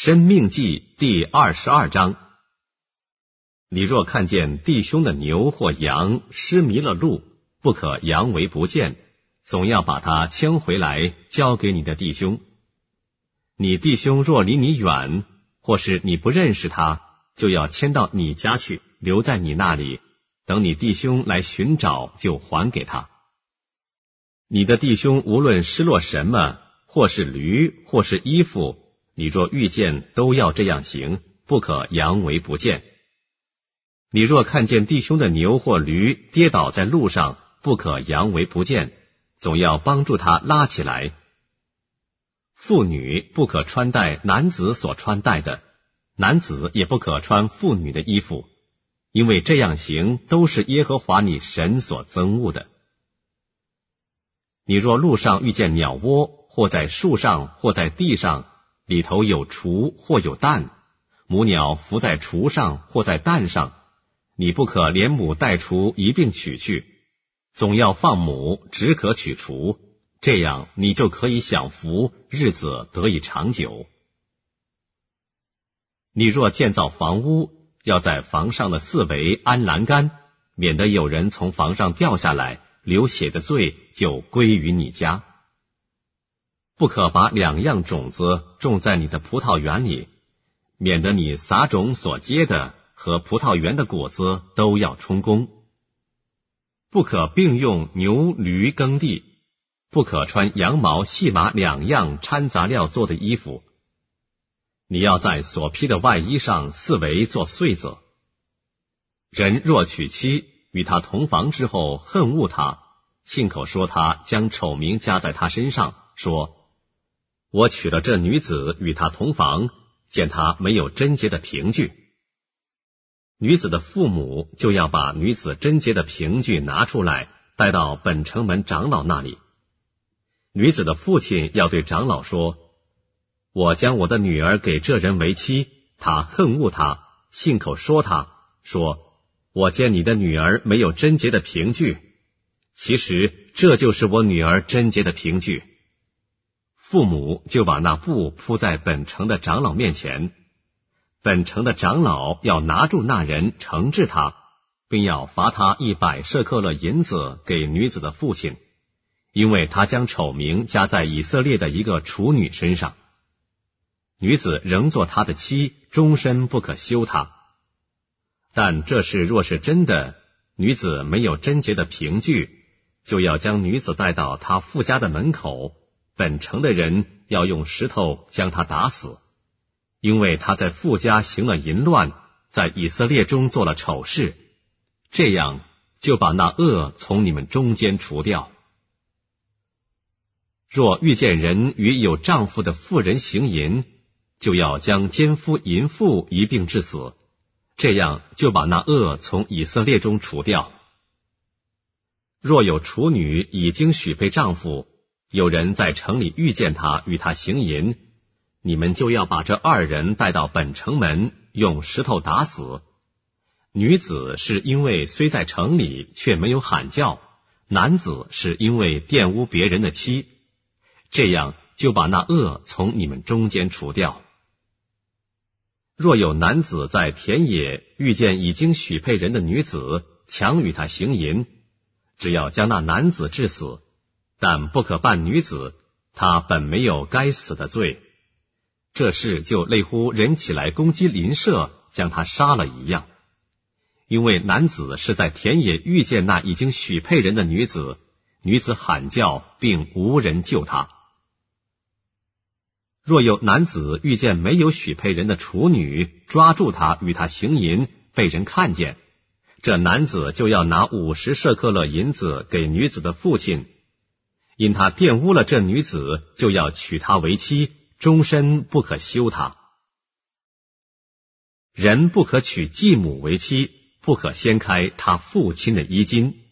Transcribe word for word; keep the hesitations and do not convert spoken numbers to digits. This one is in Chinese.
申命记第二十二章。你若看见弟兄的牛或羊失迷了路，不可佯为不见，总要把它牵回来，交给你的弟兄。你弟兄若离你远，或是你不认识他，就要牵到你家去，留在你那里，等你弟兄来寻找，就还给他。你的弟兄无论失落什么，或是驴，或是衣服，你若遇见，都要这样行，不可佯为不见。你若看见弟兄的牛或驴跌倒在路上，不可佯为不见，总要帮助他拉起来。妇女不可穿戴男子所穿戴的，男子也不可穿妇女的衣服，因为这样行都是耶和华你神所憎恶的。你若路上遇见鸟窝，或在树上，或在地上，里头有雏或有蛋，母鸟伏在雏上或在蛋上，你不可连母带雏一并取去，总要放母，只可取雏，这样你就可以享福，日子得以长久。你若建造房屋，要在房上的四围安栏杆，免得有人从房上掉下来，流血的罪就归于你家。不可把两样种子种在你的葡萄园里，免得你撒种所结的和葡萄园的果子都要充公。不可并用牛驴耕地，不可穿羊毛细麻两样掺杂料做的衣服。你要在所披的外衣上四围做穗子。人若娶妻，与他同房之后恨恶他，信口说他将丑名加在他身上，说我娶了这女子与他同房，见他没有贞洁的凭据。女子的父母就要把女子贞洁的凭据拿出来，带到本城门长老那里。女子的父亲要对长老说，我将我的女儿给这人为妻，他恨恶他，信口说他，说我见你的女儿没有贞洁的凭据，其实这就是我女儿贞洁的凭据。父母就把那布铺在本城的长老面前，本城的长老要拿住那人，惩治他，并要罚他一百舍客勒银子给女子的父亲，因为他将丑名加在以色列的一个处女身上。女子仍做他的妻，终身不可休他。但这事若是真的，女子没有贞洁的凭据，就要将女子带到他父家的门口，本城的人要用石头将他打死，因为他在父家行了淫乱，在以色列中做了丑事，这样就把那恶从你们中间除掉。若遇见人与有丈夫的妇人行淫，就要将奸夫淫妇一并致死，这样就把那恶从以色列中除掉。若有处女已经许配丈夫，有人在城里遇见他与他行淫，你们就要把这二人带到本城门，用石头打死。女子是因为虽在城里却没有喊叫，男子是因为玷污别人的妻，这样就把那恶从你们中间除掉。若有男子在田野遇见已经许配人的女子，强与他行淫，只要将那男子致死，但不可办女子，他本没有该死的罪。这事就类乎人起来攻击邻舍，将他杀了一样。因为男子是在田野遇见那已经许配人的女子，女子喊叫，并无人救他。若有男子遇见没有许配人的处女，抓住他与他行淫，被人看见，这男子就要拿五十舍客勒银子给女子的父亲，因他玷污了这女子，就要娶她为妻，终身不可休她。人不可娶继母为妻，不可掀开他父亲的衣襟。